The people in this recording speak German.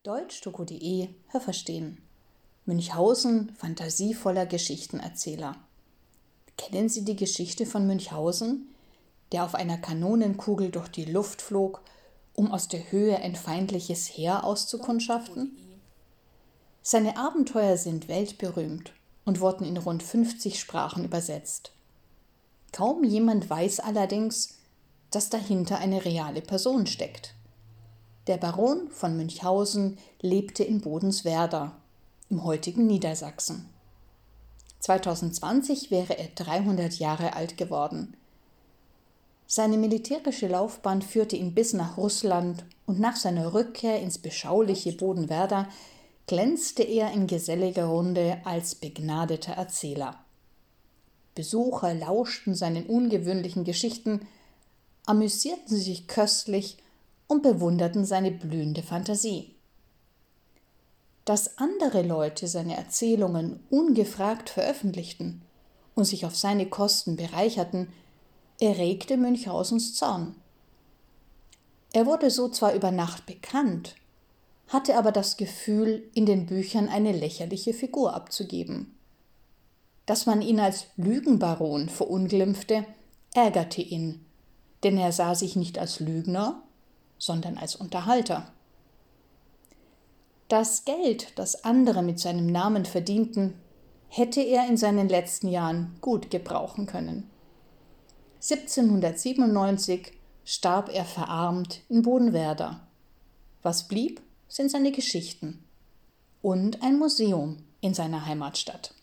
Deutschdoku.de Hörverstehen. Münchhausen, fantasievoller Geschichtenerzähler. Kennen Sie die Geschichte von Münchhausen, der auf einer Kanonenkugel durch die Luft flog, um aus der Höhe ein feindliches Heer auszukundschaften? Seine Abenteuer sind weltberühmt und wurden in rund 50 Sprachen übersetzt. Kaum jemand weiß allerdings, dass dahinter eine reale Person steckt. Der Baron von Münchhausen lebte in Bodenswerda, im heutigen Niedersachsen. 2020 wäre er 300 Jahre alt geworden. Seine militärische Laufbahn führte ihn bis nach Russland und nach seiner Rückkehr ins beschauliche Bodenwerda glänzte er in geselliger Runde als begnadeter Erzähler. Besucher lauschten seinen ungewöhnlichen Geschichten, amüsierten sich köstlich und bewunderten seine blühende Fantasie. Dass andere Leute seine Erzählungen ungefragt veröffentlichten und sich auf seine Kosten bereicherten, erregte Münchhausens Zorn. Er wurde so zwar über Nacht bekannt, hatte aber das Gefühl, in den Büchern eine lächerliche Figur abzugeben. Dass man ihn als Lügenbaron verunglimpfte, ärgerte ihn, denn er sah sich nicht als Lügner, sondern als Unterhalter. Das Geld, das andere mit seinem Namen verdienten, hätte er in seinen letzten Jahren gut gebrauchen können. 1797 starb er verarmt in Bodenwerda. Was blieb, sind seine Geschichten und ein Museum in seiner Heimatstadt.